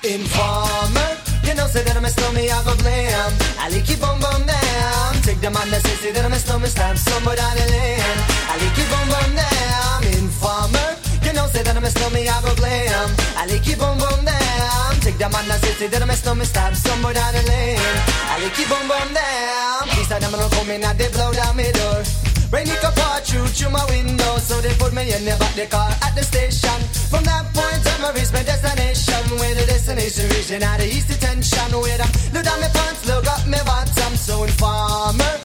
Informer, you know say that I'm a snowman, I go blame. I like keep on down. Take the man that say that I'm a snowman, stamp somewhere down the lane. I like keep on down. Informer, you know say that I'm a snowman, I go blame. I like keep on down. Take the man that say that I'm a snowman, stamp somewhere down the lane. I like keep on down. Please tell them I'm not coming and they blow down my door. Rain it up all through my window, so they put me in the back the car at the station. From that point on, I reached my destination. Where the destination region had the east detention. Where I look down my pants, look up my bottom, so informer.